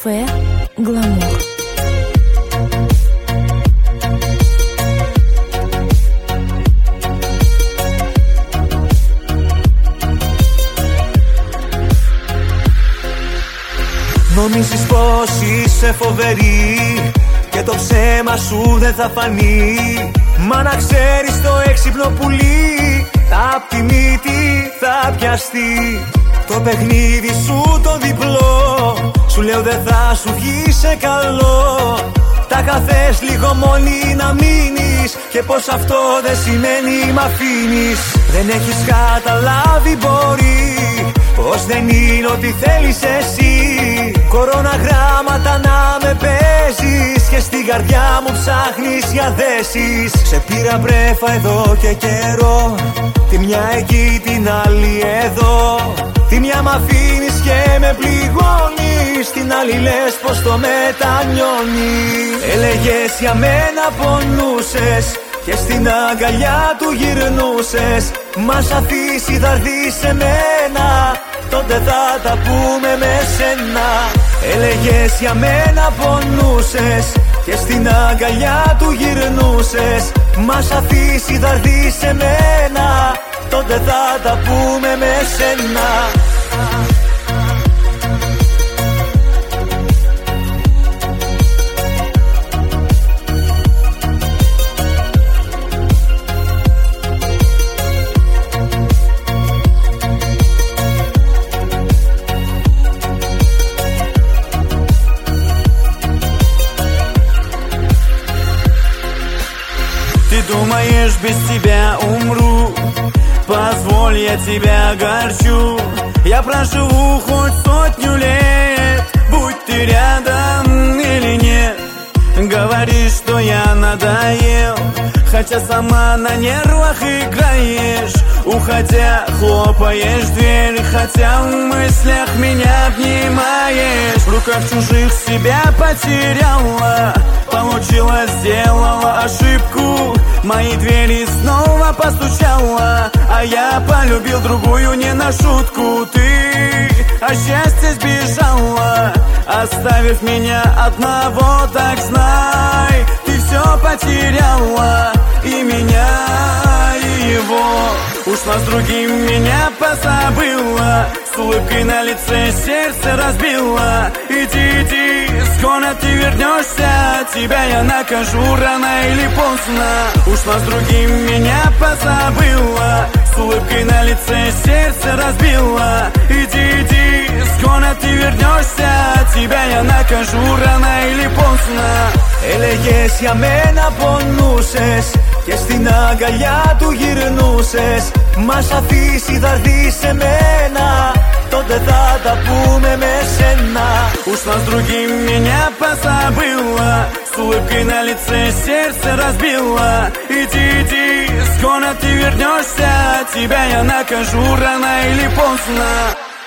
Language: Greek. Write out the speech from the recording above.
Кафе Гламур. Νομίζεις πως είσαι φοβερή και το ψέμα σου δεν θα φανεί. Μα να ξέρεις το έξυπνο πουλί απ' τη μύτη θα πιαστεί. Το παιχνίδι σου το διπλό σου λέω δεν θα σου βγει σε καλό. Τα καθές λίγο μόνη να μείνεις και πως αυτό δεν σημαίνει μ' αφήνεις. Δεν έχεις καταλάβει μπορεί πως δεν είναι ό,τι θέλεις εσύ. Κοροναγράμματα να με παίζεις και στην καρδιά μου ψάχνεις για θέσεις. Σε πήρα πρέφα εδώ και καιρό, τη μια εκεί την άλλη εδώ. Τη μια μ' αφήνεις και με πληγώνεις, την άλλη λες πως το μετανιώνει. Έλεγες για μένα πονούσες και στην αγκαλιά του γυρνούσες. Μας αφήσει θα έρθει σε μένα, τότε θα τα πούμε με σένα. Έλεγες για μένα πονούσες και στην αγκαλιά του γυρνούσες. Μας αφήσει θα έρθει σε μένα, τότε θα τα πούμε με σένα. Думаешь, без тебя умру? Позволь, я тебя огорчу. Я проживу хоть 100 лет, будь ты рядом или нет. Говоришь, что я надоел, хотя сама на нервах играешь. Уходя, хлопаешь дверь, хотя в мыслях меня обнимаешь. В руках чужих себя потеряла, получилось, сделала ошибку. Мои двери снова постучала, а я полюбил другую не на шутку. Ты от счастья сбежала, оставив меня одного, так знай, ты все потеряла, и меня, и его. Ушла с другим, меня позабыла, с улыбкой на лице сердце разбила. Иди, иди, скоро ты вернешься, тебя я накажу рано или поздно. Ушла с другим, меня позабыла, с улыбкой на лице сердце разбила. Иди, иди, скоро ты вернешься, тебя я накажу рано или поздно. Έλεγες για μένα πονούσες και στην αγκαλιά του γυρνούσες. Μας αφήσει θα έρθει σε μένα, τότε θα τα πούμε με σένα. Ушла с другим, меня позабыла, с улыбкой на лице сердце разбила. Иди, иди, скоро ты вернешься, тебя я накажу рано или поздно.